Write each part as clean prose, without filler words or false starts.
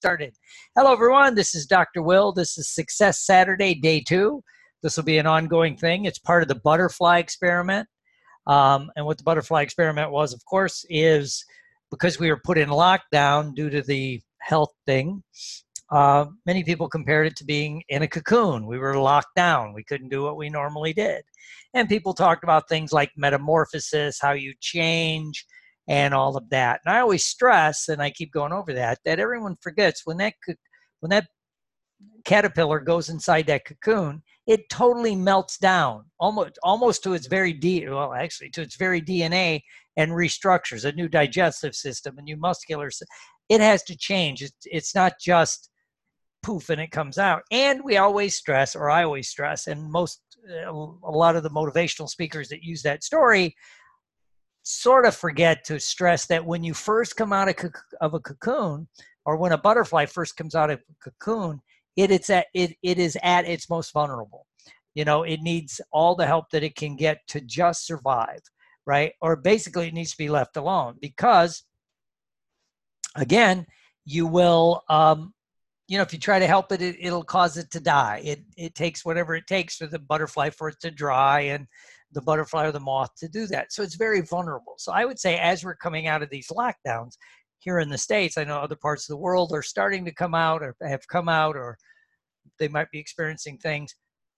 Started. Hello, everyone. This is Dr. Will. This is Success Saturday, day 2. This will be an ongoing thing. It's part of the butterfly experiment. And what the butterfly experiment was, of course, is because we were put in lockdown due to the health thing, many people compared it to being in a cocoon. We were locked down. We couldn't do what we normally did. And people talked about things like metamorphosis, how you change, and all of that. And I always stress, and I keep going over that everyone forgets when that caterpillar goes inside that cocoon, it totally melts down, almost to its very to its very DNA, and restructures a new digestive system, a new muscular system. It has to change. It's not just poof and it comes out. And we always stress, or I always stress, and a lot of the motivational speakers that use that story sort of forget to stress that when you first come out of a cocoon, or when a butterfly first comes out of a cocoon, it is at its most vulnerable. It needs all the help that it can get to just survive, right? Or basically it needs to be left alone, because again, you will, if you try to help it, it'll cause it to die. It takes whatever it takes for the butterfly for it to dry, and the butterfly or the moth to do that. So it's very vulnerable. So I would say, as we're coming out of these lockdowns here in the States, I know other parts of the world are starting to come out, or have come out, or they might be experiencing things.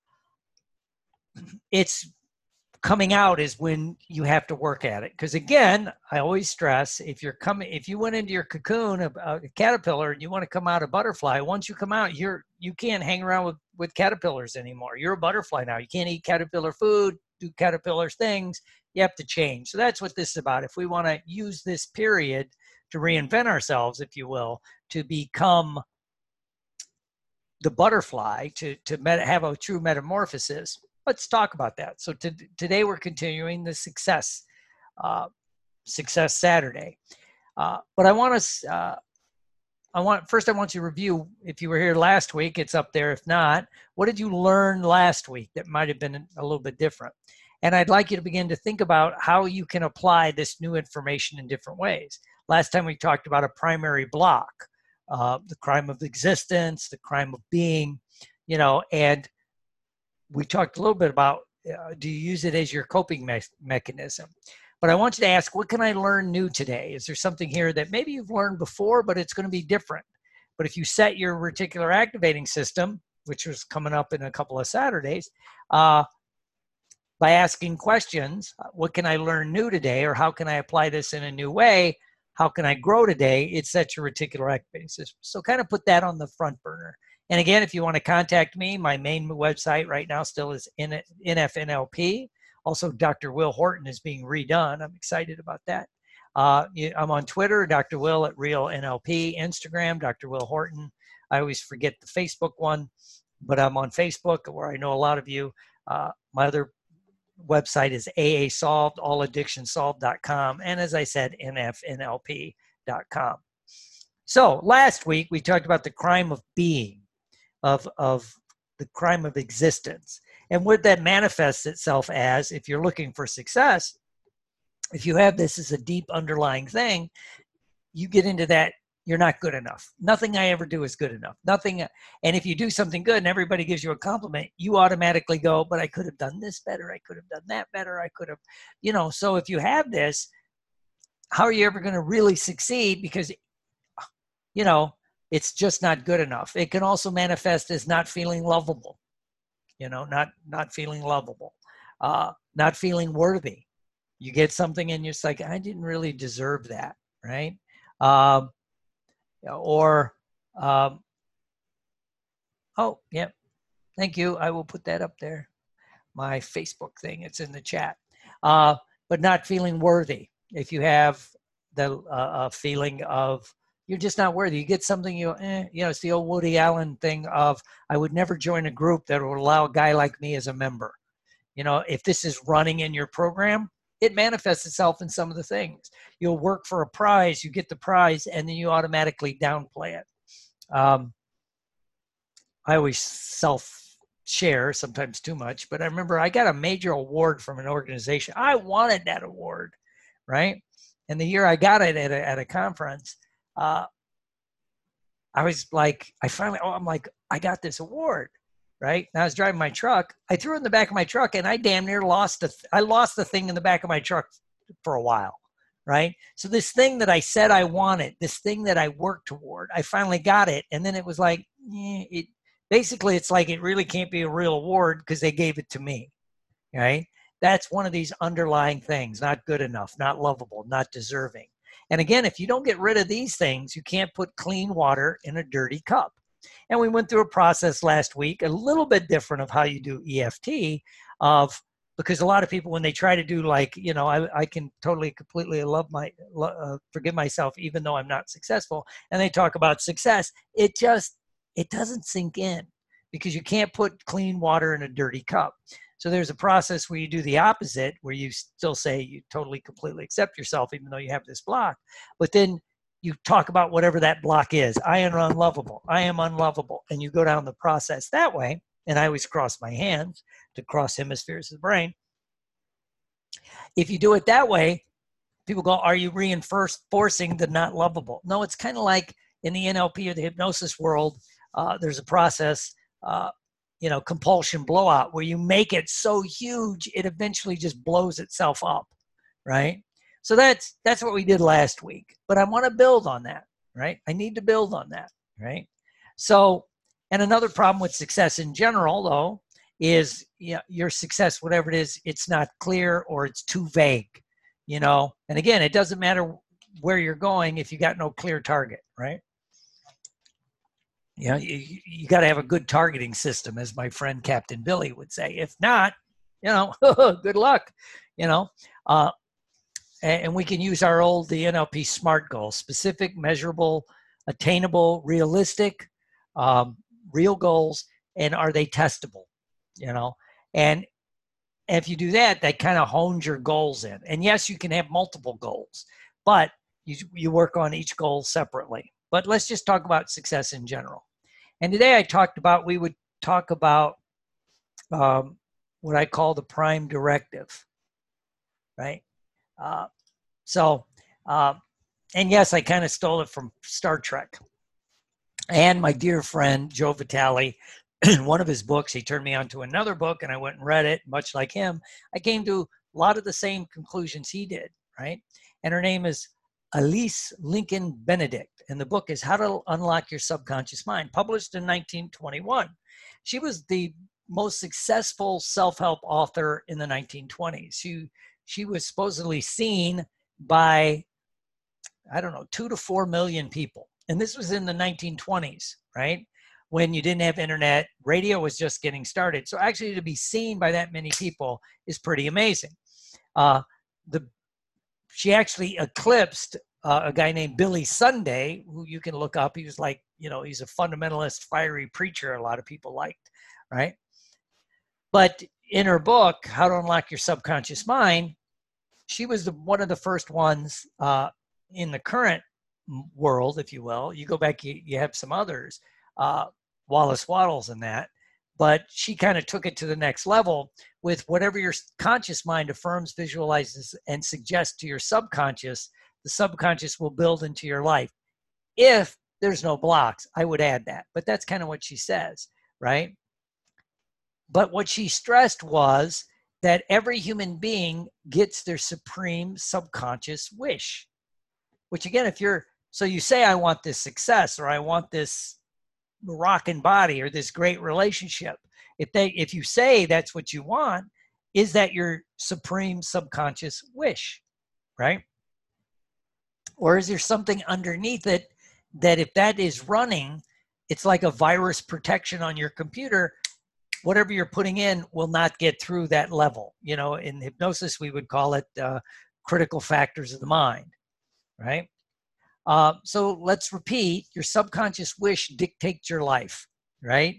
It's coming out is when you have to work at it. Because again, I always stress, if you went into your cocoon, a caterpillar, and you want to come out a butterfly, once you come out, you can't hang around with caterpillars anymore. You're a butterfly now. You can't eat caterpillar food, do caterpillar things. You have to change. So that's what this is about. If we want to use this period to reinvent ourselves, if you will, to become the butterfly, to have a true metamorphosis, let's talk about that. So today we're continuing the Success Saturday. But I want you to review, if you were here last week, it's up there. If not, what did you learn last week that might have been a little bit different? And I'd like you to begin to think about how you can apply this new information in different ways. Last time we talked about a primary block, the crime of existence, the crime of being, and we talked a little bit about, do you use it as your coping mechanism? But I want you to ask, what can I learn new today? Is there something here that maybe you've learned before, but it's going to be different? But if you set your reticular activating system, which was coming up in a couple of Saturdays, by asking questions, what can I learn new today? Or how can I apply this in a new way? How can I grow today? It sets your reticular activating system. So kind of put that on the front burner. And again, if you want to contact me, my main website right now still is NFNLP. Also, Dr. Will Horton is being redone. I'm excited about that. I'm on Twitter, Dr. Will at Real NLP, Instagram, Dr. Will Horton. I always forget the Facebook one, but I'm on Facebook, where I know a lot of you. My other website is AA Solved, alladdictionsolved.com. And as I said, NFNLP.com. So last week, we talked about the crime of being, of the crime of existence, and what that manifests itself as. If you're looking for success, if you have this as a deep underlying thing, you get into that, you're not good enough. Nothing I ever do is good enough. Nothing. And if you do something good and everybody gives you a compliment, you automatically go, but I could have done this better. I could have done that better. I could have, so if you have this, how are you ever going to really succeed? Because, it's just not good enough. It can also manifest as not feeling lovable, not feeling lovable, not feeling worthy. You get something and you're just like, I didn't really deserve that, right? Oh, yeah, thank you. I will put that up there. My Facebook thing, it's in the chat. But not feeling worthy. If you have the feeling of, you're just not worthy. You get something, it's the old Woody Allen thing of, I would never join a group that would allow a guy like me as a member. If this is running in your program, it manifests itself in some of the things. You'll work for a prize, you get the prize, and then you automatically downplay it. I always self-share, sometimes too much, but I remember I got a major award from an organization. I wanted that award, right? And the year I got it at a conference, I was like, I'm like, I got this award, right? And I was driving my truck. I threw it in the back of my truck, and I damn near I lost the thing in the back of my truck for a while, right? So this thing that I said I wanted, this thing that I worked toward, I finally got it. And then it was like, basically, it's like it really can't be a real award because they gave it to me, right? That's one of these underlying things: not good enough, not lovable, not deserving. And again, if you don't get rid of these things, you can't put clean water in a dirty cup. And we went through a process last week, a little bit different of how you do EFT, because a lot of people, when they try to do like, I can totally, completely forgive myself, even though I'm not successful. And they talk about success. It doesn't sink in, because you can't put clean water in a dirty cup. So there's a process where you do the opposite, where you still say you totally, completely accept yourself, even though you have this block. But then you talk about whatever that block is. I am unlovable. I am unlovable. And you go down the process that way. And I always cross my hands to cross hemispheres of the brain. If you do it that way, people go, are you reinforcing the not lovable? No, it's kind of like in the NLP or the hypnosis world, there's a process, compulsion blowout, where you make it so huge, it eventually just blows itself up, right? So that's what we did last week. But I want to build on that, right? I need to build on that, right? So, and another problem with success in general, though, is your success, whatever it is, it's not clear or it's too vague, And again, it doesn't matter where you're going if you got no clear target, right? You got to have a good targeting system, as my friend Captain Billy would say. If not, good luck, and we can use the NLP SMART goals: specific, measurable, attainable, realistic, real goals, and are they testable, and if you do that, that kind of hones your goals in. And yes, you can have multiple goals, but you work on each goal separately. But let's just talk about success in general. And today we would talk about what I call the prime directive, right? And yes, I kind of stole it from Star Trek. And my dear friend, Joe Vitale, in one of his books, he turned me on to another book, and I went and read it. Much like him, I came to a lot of the same conclusions he did, right? And her name is Elise Lincoln Benedict, and the book is How to Unlock Your Subconscious Mind, published in 1921. She was the most successful self-help author in the 1920s. She was supposedly seen by, 2 to 4 million people. And this was in the 1920s, right? When you didn't have internet, radio was just getting started. So actually to be seen by that many people is pretty amazing. She actually eclipsed a guy named Billy Sunday, who you can look up. He was like, he's a fundamentalist, fiery preacher a lot of people liked, right? But in her book, How to Unlock Your Subconscious Mind, she was one of the first ones in the current world, if you will. You go back, you have some others, Wallace Wattles and that, but she kind of took it to the next level with whatever your conscious mind affirms, visualizes, and suggests to your subconscious, the subconscious will build into your life. If there's no blocks, I would add that, but that's kind of what she says, right? But what she stressed was that every human being gets their supreme subconscious wish, which again, so you say, I want this success, or I want this rockin' body, or this great relationship. If you say that's what you want, is that your supreme subconscious wish, right? Or is there something underneath it that if that is running, it's like a virus protection on your computer? Whatever you're putting in will not get through that level. In hypnosis, we would call it critical factors of the mind, right? So let's repeat: your subconscious wish dictates your life, right?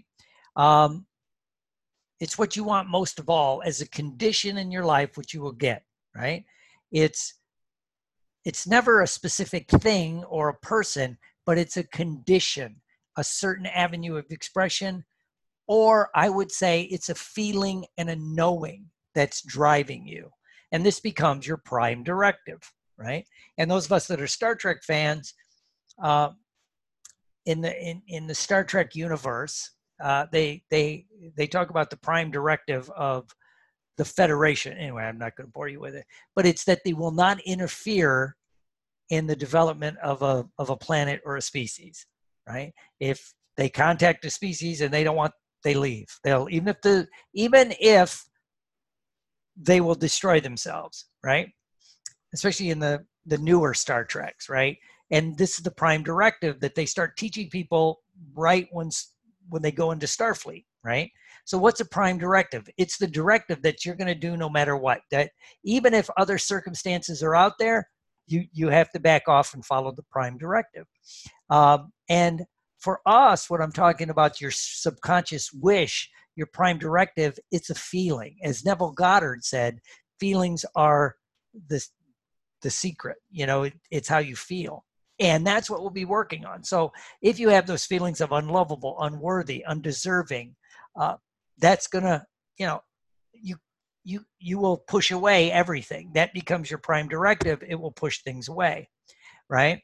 It's what you want most of all as a condition in your life, which you will get, right? It's never a specific thing or a person, but it's a condition, a certain avenue of expression, or I would say it's a feeling and a knowing that's driving you. And this becomes your prime directive, right? And those of us that are Star Trek fans, in the Star Trek universe, they talk about the prime directive of the Federation. Anyway, I'm not going to bore you with it, but it's that they will not interfere in the development of a planet or a species, right? If they contact a species and they don't want, they leave. They'll even if they will destroy themselves, right? Especially in the newer Star Treks, right? And this is the prime directive that they start teaching people right when they go into Starfleet, right? So what's a prime directive? It's the directive that you're going to do no matter what. That even if other circumstances are out there, you have to back off and follow the prime directive. And for us, what I'm talking about, your subconscious wish, your prime directive, it's a feeling. As Neville Goddard said, feelings are the secret. You know, it's how you feel. And that's what we'll be working on. So if you have those feelings of unlovable, unworthy, undeserving, that's going to, you know, you will push away everything. That becomes your prime directive. It will push things away, right?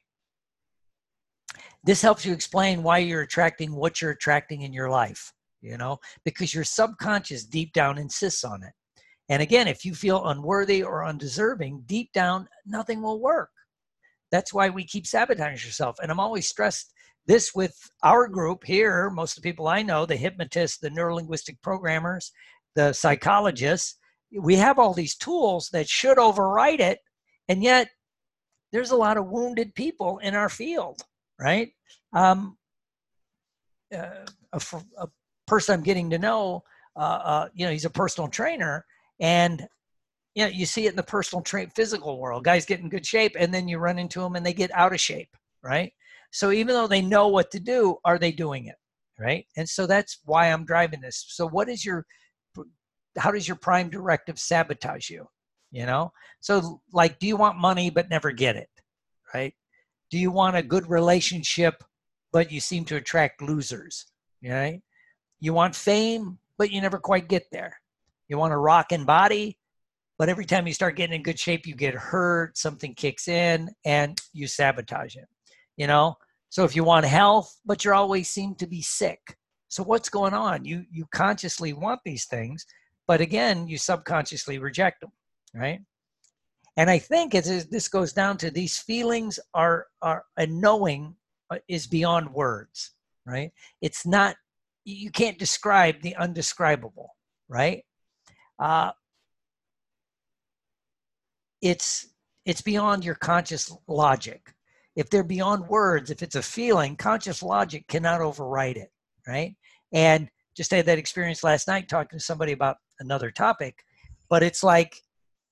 This helps you explain why you're attracting what you're attracting in your life, you know, because your subconscious deep down insists on it. And again, if you feel unworthy or undeserving, deep down, nothing will work. That's why we keep sabotaging yourself. And I'm always stressed this with our group here. Most of the people I know, the hypnotists, the neurolinguistic programmers, the psychologists, we have all these tools that should override it. And yet there's a lot of wounded people in our field, right? A person I'm getting to know, you know, he's a personal trainer, and you know, you see it in the personal physical world. Guys get in good shape, and then you run into them and they get out of shape, right? So even though they know what to do, are they doing it, right? And so that's why I'm driving this. So how does your prime directive sabotage you? You know, so like, do you want money but never get it, right? Do you want a good relationship but you seem to attract losers, right? You want fame but you never quite get there. You want a rockin' body, but every time you start getting in good shape, you get hurt, something kicks in, and you sabotage it, you know? So if you want health, but you always seem to be sick. So what's going on? You consciously want these things, but again, you subconsciously reject them, right? And I think this goes down to these feelings are a knowing is beyond words, right? It's not, you can't describe the undescribable, right? It's beyond your conscious logic. If they're beyond words, if it's a feeling, conscious logic cannot override it, right? And just had that experience last night talking to somebody about another topic, but it's like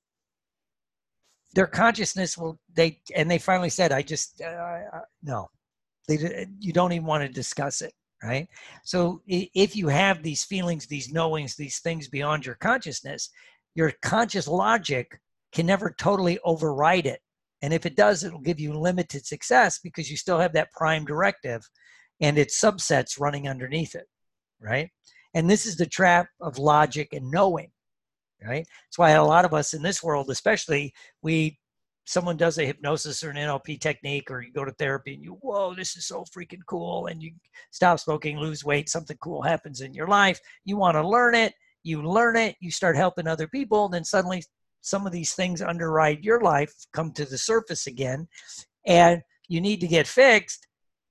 their consciousness they finally said, no, you don't even want to discuss it, right? So if you have these feelings, these knowings, these things beyond your consciousness, your conscious logic can never totally override it. And if it does, it'll give you limited success because you still have that prime directive and its subsets running underneath it, right? And this is the trap of logic and knowing, right? That's why a lot of us in this world, especially, someone does a hypnosis or an NLP technique, or you go to therapy and whoa, this is so freaking cool. And you stop smoking, lose weight, something cool happens in your life. You want to learn it, you start helping other people. Then suddenly some of these things underride your life, come to the surface again, and you need to get fixed.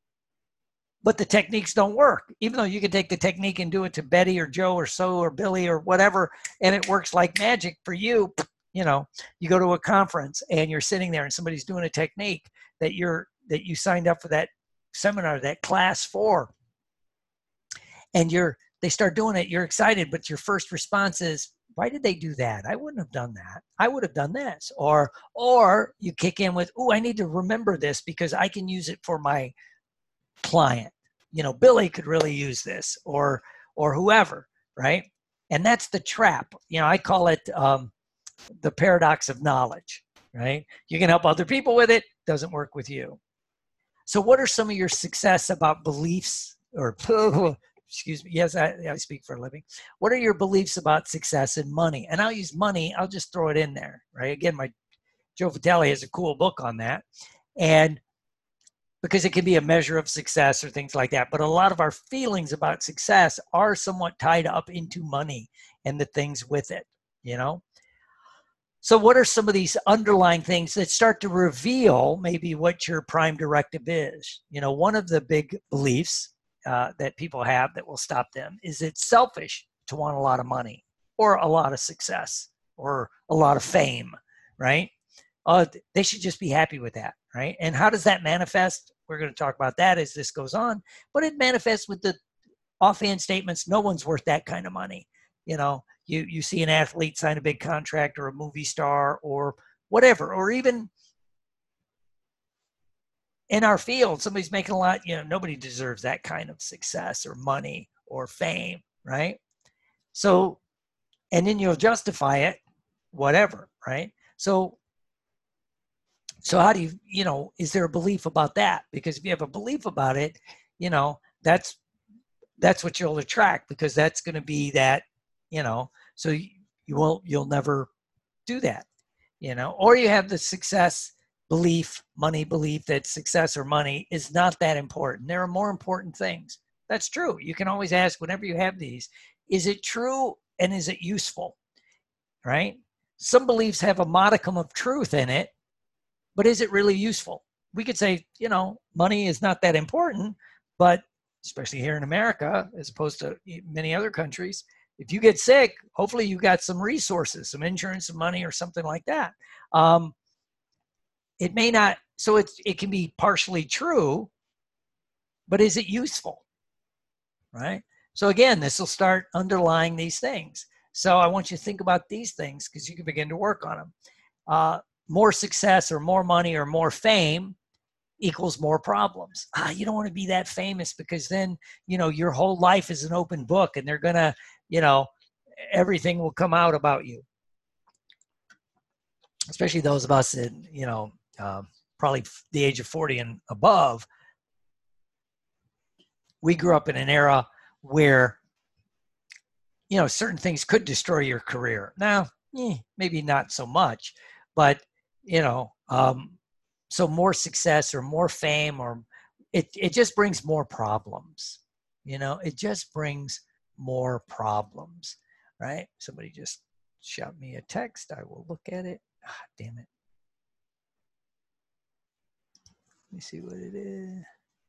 But the techniques don't work, even though you can take the technique and do it to Betty or Joe or So or Billy or whatever, and it works like magic for you. You know, you go to a conference and you're sitting there and somebody's doing a technique that you signed up for that seminar, that class for, and they start doing it. You're excited, but your first response is, why did they do that? I wouldn't have done that. I would have done this. Or you kick in with, I need to remember this because I can use it for my client. You know, Billy could really use this, or whoever, right? And that's the trap. You know, I call it the paradox of knowledge, right? You can help other people with it, doesn't work with you. So what are some of your success about beliefs, or excuse me, yes, I speak for a living. What are your beliefs about success and money? And I'll use money, I'll just throw it in there, right? Again, Joe Vitale has a cool book on that. And because it can be a measure of success or things like that. But a lot of our feelings about success are somewhat tied up into money and the things with it, you know? So what are some of these underlying things that start to reveal maybe what your prime directive is? You know, one of the big beliefs that people have that will stop them is it's selfish to want a lot of money or a lot of success or a lot of fame, right? They should just be happy with that, right? And how does that manifest? We're going to talk about that as this goes on, but it manifests with the offhand statements, no one's worth that kind of money. You know, you see an athlete sign a big contract or a movie star or whatever, or even in our field, somebody's making a lot, you know, nobody deserves that kind of success or money or fame, right? So, and then you'll justify it, whatever, right? So how do you know, is there a belief about that? Because if you have a belief about it, you know, that's what you'll attract, because that's going to be that, you know, so you'll never do that, you know, or you have the success belief, money belief that success or money is not that important. There are more important things. That's true. You can always ask whenever you have these, is it true and is it useful, right? Some beliefs have a modicum of truth in it, but is it really useful? We could say, you know, money is not that important, but especially here in America, as opposed to many other countries, if you get sick, hopefully you got some resources, some insurance, some money, or something like that. It may not, so it can be partially true, but is it useful, right? So again, this will start underlying these things. So I want you to think about these things because you can begin to work on them. More success or more money or more fame equals more problems. You don't want to be that famous because then, you know, your whole life is an open book and they're going to, you know, everything will come out about you. Especially those of us in, you know, probably the age of 40 and above. We grew up in an era where, you know, certain things could destroy your career. Now, maybe not so much, but, you know, so more success or more fame, or it just brings more problems. You know, it just brings more problems, right? Somebody just shot me a text. I will look at it. Damn it. Let me see what it is.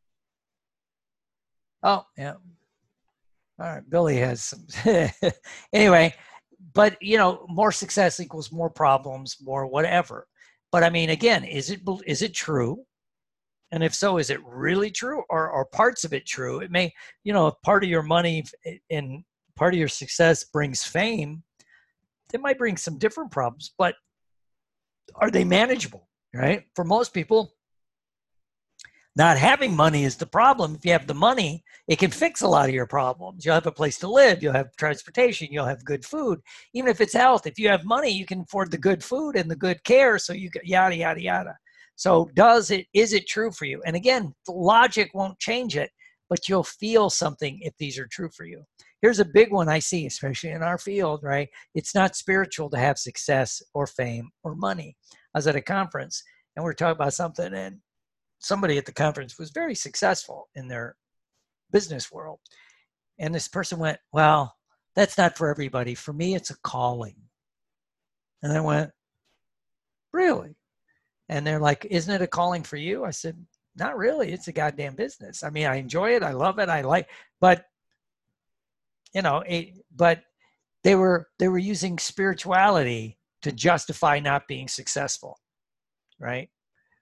Oh, yeah. All right. Billy has some. Anyway, but, you know, more success equals more problems, more whatever. But I mean, again, is it true? And if so, is it really true, or are parts of it true? It may, you know, if part of your money and part of your success brings fame, it might bring some different problems, but are they manageable, right? For most people, not having money is the problem. If you have the money, it can fix a lot of your problems. You'll have a place to live. You'll have transportation. You'll have good food. Even if it's health, if you have money, you can afford the good food and the good care. So you yada, yada, yada. So is it true for you? And again, logic won't change it, but you'll feel something if these are true for you. Here's a big one I see, especially in our field, right? It's not spiritual to have success or fame or money. I was at a conference and we were talking about something, and somebody at the conference was very successful in their business world. And this person went, well, that's not for everybody. For me, it's a calling. And I went, really? And they're like, isn't it a calling for you? I said, not really. It's a goddamn business. I mean, I enjoy it. I love it. But, you know, but they were using spirituality to justify not being successful, right?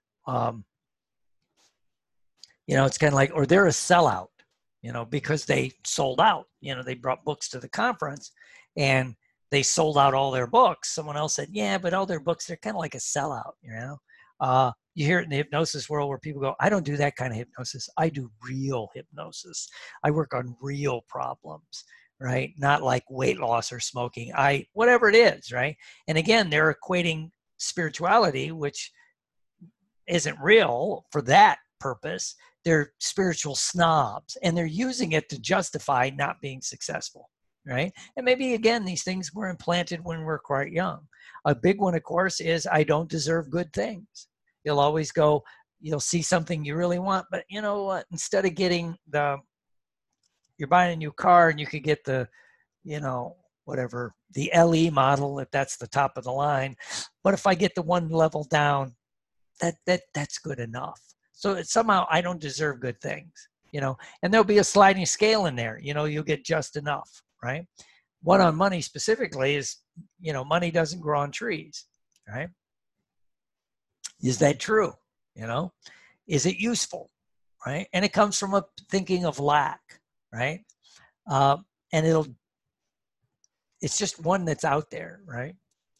You know, it's kind of like, or they're a sellout, you know, because they sold out. You know, they brought books to the conference and they sold out all their books. Someone else said, yeah, but all their books, they're kind of like a sellout, you know. You hear it in the hypnosis world where people go, I don't do that kind of hypnosis. I do real hypnosis. I work on real problems, right? Not like weight loss or smoking. Whatever it is, right? And again, they're equating spirituality, which isn't real for that purpose. They're spiritual snobs, and they're using it to justify not being successful, right? And maybe, again, these things were implanted when we're quite young. A big one, of course, is I don't deserve good things. You'll always go, you'll see something you really want, but you know what? Instead of getting you're buying a new car and you could get the, whatever, the LE model, if that's the top of the line. But if I get the one level down, that's good enough. So somehow I don't deserve good things, and there'll be a sliding scale in there, you'll get just enough, right? One on money specifically is, money doesn't grow on trees, right? Is that true? Is it useful, right? And it comes from a thinking of lack, right? And it's just one that's out there, right?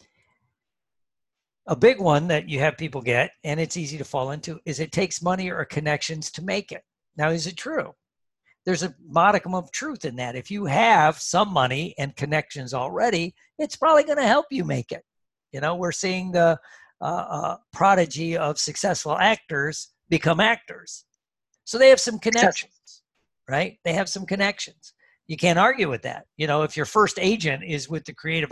A big one that you have people get, and it's easy to fall into, is it takes money or connections to make it. Now, is it true? There's a modicum of truth in that. If you have some money and connections already, it's probably going to help you make it. We're seeing the prodigy of successful actors become actors. So they have some connections, right? They have some connections. You can't argue with that. If your first agent is with the creative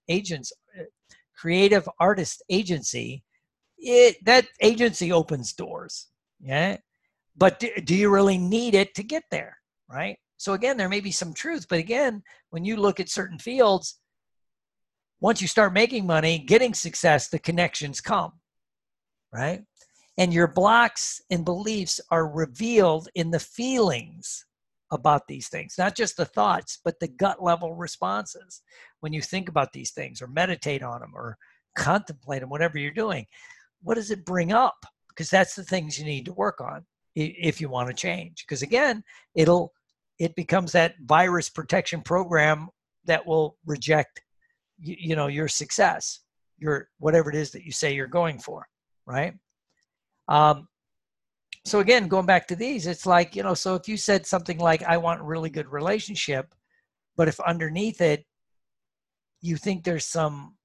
artist agency, that agency opens doors. Yeah. But do you really need it to get there? Right. So again, there may be some truth, but again, when you look at certain fields, once you start making money, getting success, the connections come. Right. And your blocks and beliefs are revealed in the feelings about these things, not just the thoughts, but the gut level responses. When you think about these things or meditate on them or contemplate them, whatever you're doing, what does it bring up? Because that's the things you need to work on if you want to change. Because again, it becomes that virus protection program that will reject, your success, your whatever it is that you say you're going for, right? So again, going back to these, it's like, so if you said something like, I want a really good relationship, but if underneath it, you think there's some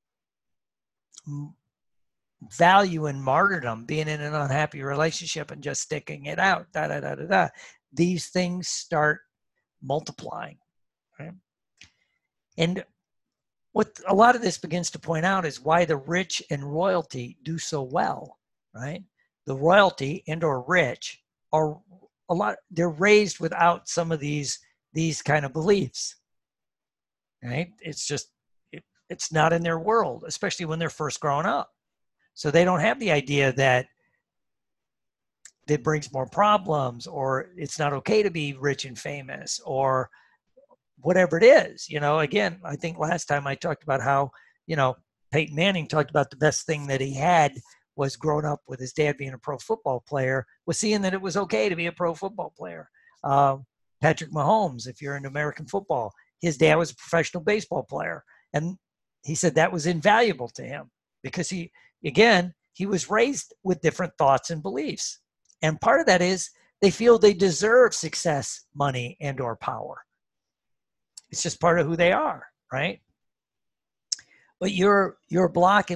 value in martyrdom, being in an unhappy relationship and just sticking it out, these things start multiplying, right? And what a lot of this begins to point out is why the rich and royalty do so well, right? The royalty and or rich are they're raised without some of these kind of beliefs, right? It's just, it's not in their world, especially when they're first growing up. So they don't have the idea that it brings more problems, or it's not okay to be rich and famous, or whatever it is. Again, I think last time I talked about how, Peyton Manning talked about the best thing that he had was growing up with his dad being a pro football player, was seeing that it was okay to be a pro football player. Patrick Mahomes, if you're into American football, his dad was a professional baseball player. And he said that was invaluable to him because he was raised with different thoughts and beliefs. And part of that is they feel they deserve success, money, and or power. It's just part of who they are, right? But your blocks,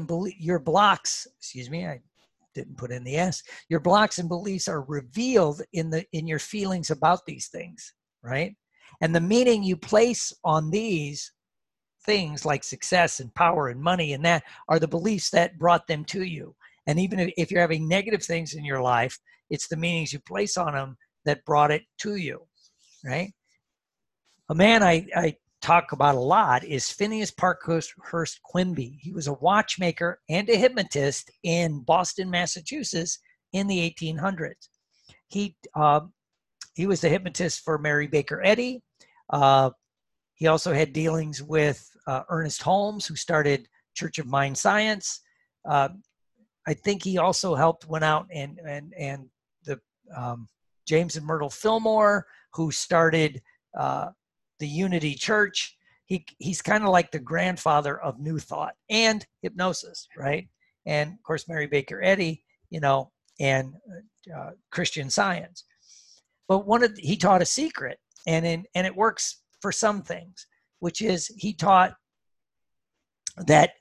I didn't put in the S. Your blocks and beliefs are revealed in your feelings about these things, right? And the meaning you place on these things like success and power and money and that are the beliefs that brought them to you. And even if you're having negative things in your life, it's the meanings you place on them that brought it to you, right? A man I talk about a lot is Phineas Parkhurst Quimby. He was a watchmaker and a hypnotist in Boston, Massachusetts in the 1800s. He was the hypnotist for Mary Baker Eddy. He also had dealings with Ernest Holmes, who started Church of Mind Science. I think he also went out and the James and Myrtle Fillmore, who started the Unity Church. He's kind of like the grandfather of New Thought and hypnosis, right? And of course, Mary Baker Eddy, and Christian Science. But he taught a secret, and it works for some things, which is he taught that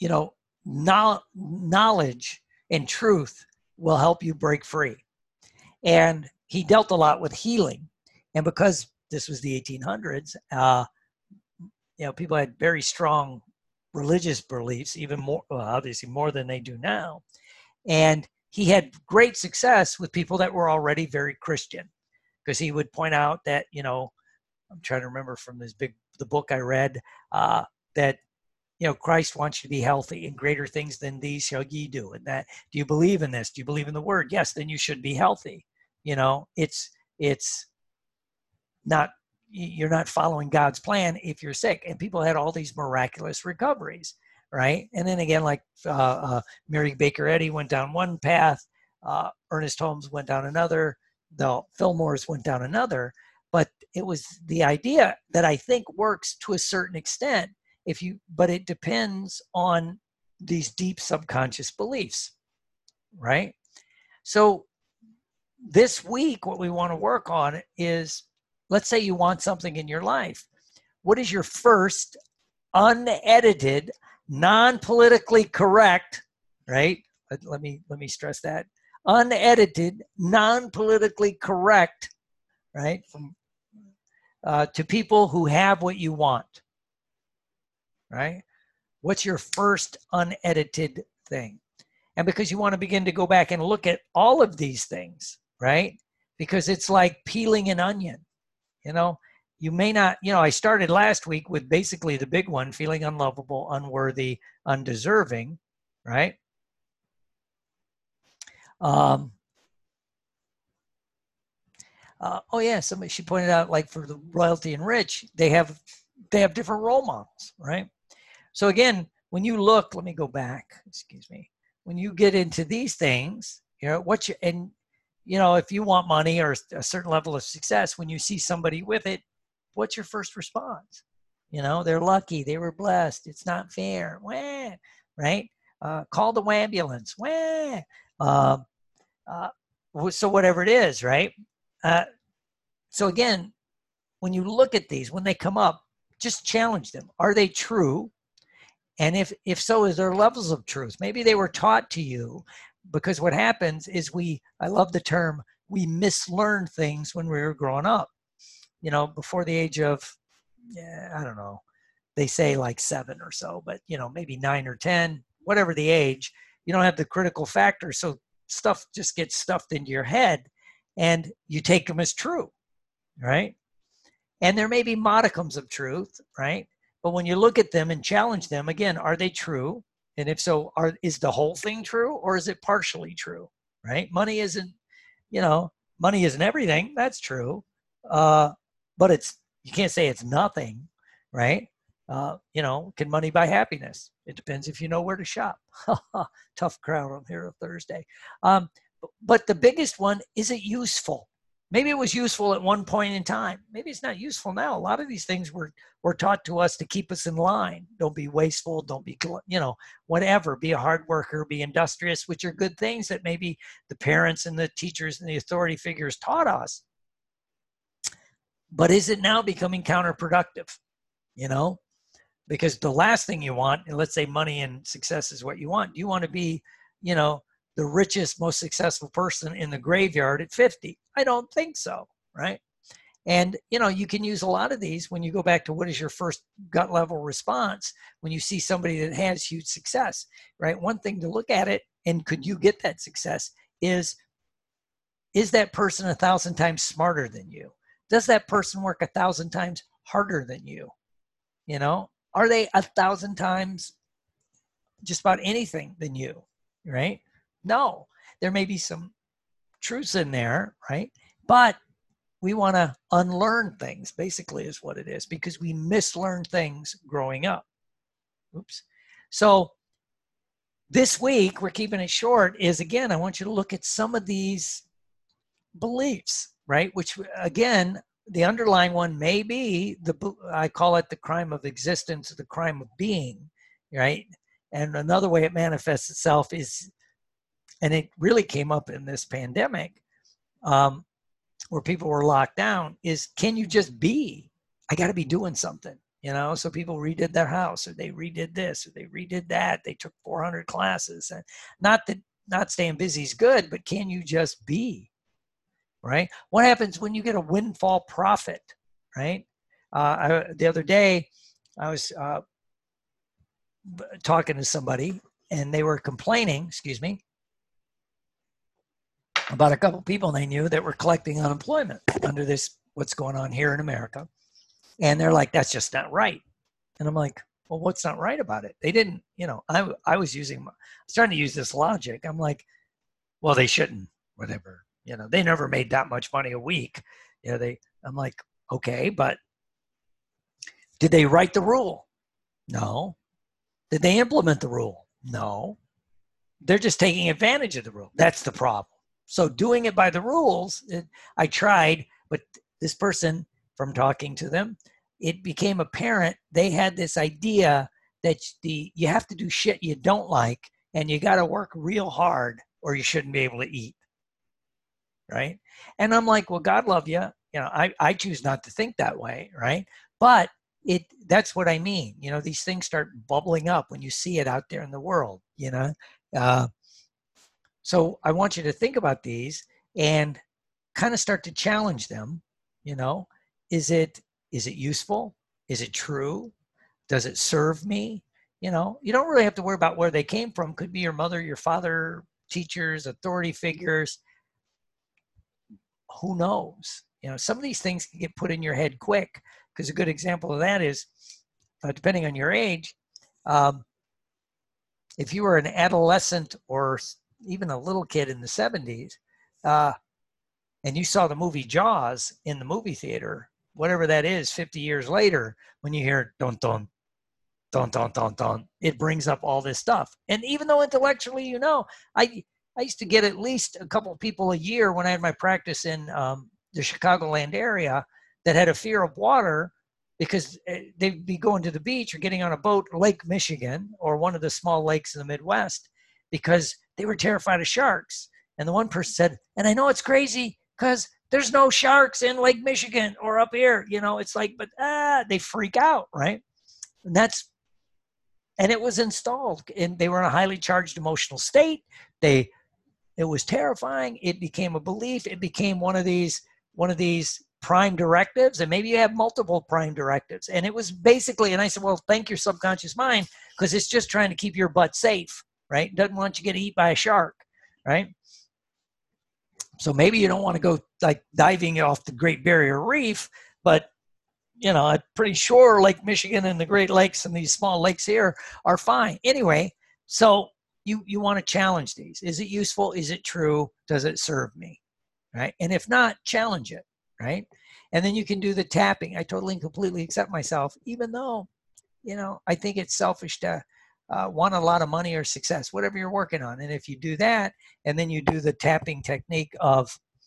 knowledge and truth will help you break free. And he dealt a lot with healing, and because this was the 1800s, people had very strong religious beliefs, even more, obviously more than they do now. And he had great success with people that were already very Christian, because he would point out that, I'm trying to remember from the book I read, that, Christ wants you to be healthy, and greater things than these shall ye do. And that, do you believe in this? Do you believe in the word? Yes, then you should be healthy. It's not, you're not following God's plan if you're sick. And people had all these miraculous recoveries, right? And then again, like Mary Baker Eddy went down one path, Ernest Holmes went down another, the Fillmores went down another. But it was the idea that I think works to a certain extent, but it depends on these deep subconscious beliefs, right? So this week, what we want to work on is, let's say you want something in your life. What is your first unedited, non-politically correct, right? Let me stress that. Unedited, non-politically correct, right? To people who have what you want, right? What's your first unedited thing? And because you want to begin to go back and look at all of these things, right? Because it's like peeling an onion. You may not, I started last week with basically the big one, feeling unlovable, unworthy, undeserving, right? She pointed out, like for the royalty and rich, they have different role models, right? So again, when you look, let me go back, excuse me. When you get into these things, if you want money or a certain level of success, when you see somebody with it, what's your first response? They're lucky, they were blessed, it's not fair, wah, right? Call the ambulance, wah. So whatever it is, right? So again, when you look at these, when they come up, just challenge them. Are they true? And if so, is there levels of truth? Maybe they were taught to you, because what happens is I love the term, we mislearn things when we were growing up. Before the age of, I don't know, they say like 7 or so, but maybe 9 or 10, whatever the age, you don't have the critical factor. So stuff just gets stuffed into your head and you take them as true, right? And there may be modicums of truth, right? But when you look at them and challenge them, again, are they true? And if so, is the whole thing true, or is it partially true, right? Money isn't everything. That's true. But you can't say it's nothing, right? Can money buy happiness? It depends if you know where to shop. Tough crowd on here on Thursday. But the biggest one, is it useful? Maybe it was useful at one point in time. Maybe it's not useful now. A lot of these things were taught to us to keep us in line. Don't be wasteful. Don't be, whatever. Be a hard worker. Be industrious, which are good things that maybe the parents and the teachers and the authority figures taught us. But is it now becoming counterproductive? Because the last thing you want, and let's say money and success is what you want. You want to be, the richest, most successful person in the graveyard at 50. I don't think so, right? And, you can use a lot of these when you go back to what is your first gut level response when you see somebody that has huge success, right? One thing to look at it, and could you get that success, is that person 1,000 times smarter than you? Does that person work 1,000 times harder than you? Are they 1,000 times just about anything than you, right? No, there may be some truths in there, right? But we want to unlearn things, basically, is what it is, because we mislearn things growing up. Oops. So this week, we're keeping it short, is, again, I want you to look at some of these beliefs, right? Which, again, the underlying one may be, I call it the crime of existence, the crime of being, right? And another way it manifests itself is, and it really came up in this pandemic, where people were locked down, is, can you just be? I got to be doing something, So people redid their house, or they redid this, or they redid that. They took 400 classes. And not staying busy is good, but can you just be, right? What happens when you get a windfall profit, right? The other day, I was talking to somebody, and they were complaining, excuse me, about a couple people they knew that were collecting unemployment under this, what's going on here in America. And they're like, that's just not right. And I'm like, well, what's not right about it? They didn't, I was trying to use this logic. I'm like, well, they shouldn't, whatever. They never made that much money a week. I'm like, okay, but did they write the rule? No. Did they implement the rule? No. They're just taking advantage of the rule. That's the problem. So doing it by the rules, I tried, but this person, from talking to them, it became apparent they had this idea that you have to do shit you don't like, and you got to work real hard or you shouldn't be able to eat. Right? And I'm like, well, God love you. I choose not to think that way. Right? But that's what I mean. These things start bubbling up when you see it out there in the world, so I want you to think about these and kind of start to challenge them. Is it useful? Is it true? Does it serve me? You don't really have to worry about where they came from. Could be your mother, your father, teachers, authority figures. Who knows? Some of these things can get put in your head quick, because a good example of that is, depending on your age, if you were an adolescent or even a little kid in the 70s, and you saw the movie Jaws in the movie theater, whatever that is, 50 years later, when you hear dun dun dun dun dun dun, it brings up all this stuff. And even though intellectually, I used to get at least a couple of people a year when I had my practice in the Chicagoland area that had a fear of water, because they'd be going to the beach or getting on a boat, Lake Michigan, or one of the small lakes in the Midwest, because they were terrified of sharks. And the one person said, and I know it's crazy because there's no sharks in Lake Michigan or up here. It's like, but they freak out, right? And it was installed, and they were in a highly charged emotional state. It was terrifying. It became a belief. It became one of these prime directives, and maybe you have multiple prime directives. And it was basically, and I said, well, thank your subconscious mind, because it's just trying to keep your butt safe, right? Doesn't want you to get eaten by a shark, right? So maybe you don't want to go like diving off the Great Barrier Reef, but I'm pretty sure Lake Michigan and the Great Lakes and these small lakes here are fine. Anyway, so you want to challenge these. Is it useful? Is it true? Does it serve me? Right? And if not, challenge it, right? And then you can do the tapping. I totally and completely accept myself, even though, I think it's selfish to want a lot of money or success, whatever you're working on. And if you do that, and then you do the tapping technique of,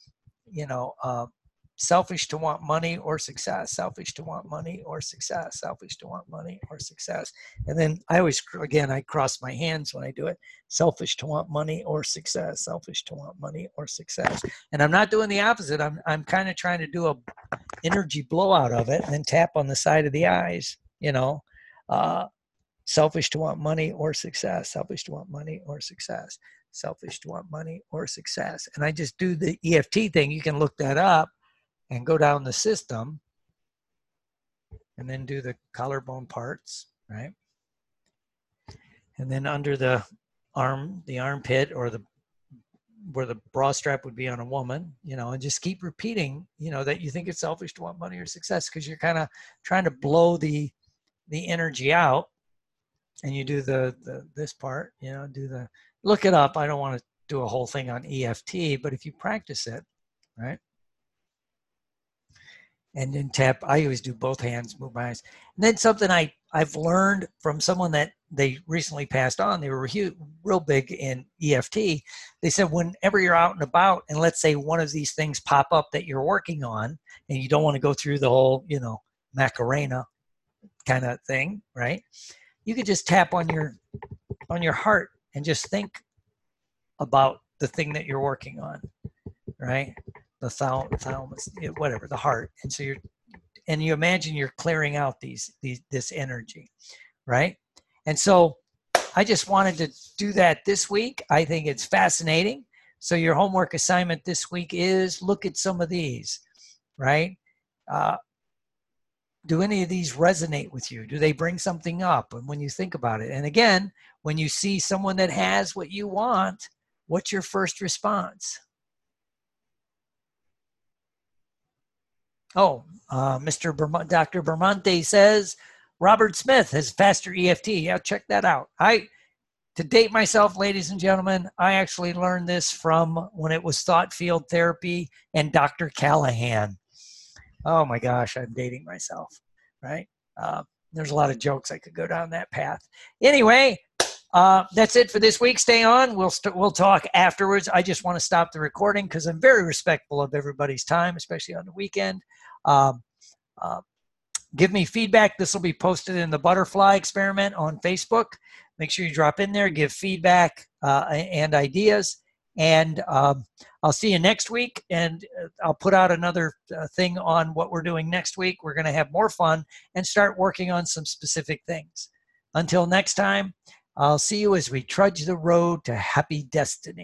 selfish to want money or success, selfish to want money or success, selfish to want money or success. And then I cross my hands when I do it. Selfish to want money or success, selfish to want money or success. And I'm not doing the opposite. I'm kind of trying to do a energy blowout of it and then tap on the side of the eyes, selfish to want money or success, selfish to want money or success, selfish to want money or success. And I just do the EFT thing. You can look that up and go down the system and then do the collarbone parts, right? And then under the armpit, or where the bra strap would be on a woman, and just keep repeating, that you think it's selfish to want money or success, because you're kind of trying to blow the energy out. And you do this part, look it up. I don't want to do a whole thing on EFT, but if you practice it, right? And then tap. I always do both hands, move my eyes. And then something I've learned from someone that they recently passed on, they were real big in EFT. They said, whenever you're out and about, and let's say one of these things pop up that you're working on, and you don't want to go through the whole, Macarena kind of thing, right? You could just tap on your heart and just think about the thing that you're working on, right? The thalamus, whatever, the heart. And so you imagine you're clearing out this energy, right? And so I just wanted to do that this week. I think it's fascinating. So your homework assignment this week is look at some of these, right? Do any of these resonate with you? Do they bring something up? And when you think about it, and again, when you see someone that has what you want, what's your first response? Oh, Dr. Bermonte says Robert Smith has faster EFT. Yeah, check that out. To date myself, ladies and gentlemen, I actually learned this from when it was thought field therapy and Dr. Callahan. Oh my gosh, I'm dating myself, right? There's a lot of jokes I could go down that path. Anyway, that's it for this week. Stay on. We'll talk afterwards. I just want to stop the recording because I'm very respectful of everybody's time, especially on the weekend. Um, uh, Give me feedback. This will be posted in the butterfly experiment on Facebook. Make sure you drop in there, give feedback and ideas. And I'll see you next week. And I'll put out another thing on what we're doing next week. We're going to have more fun and start working on some specific things. Until next time, I'll see you as we trudge the road to happy destiny.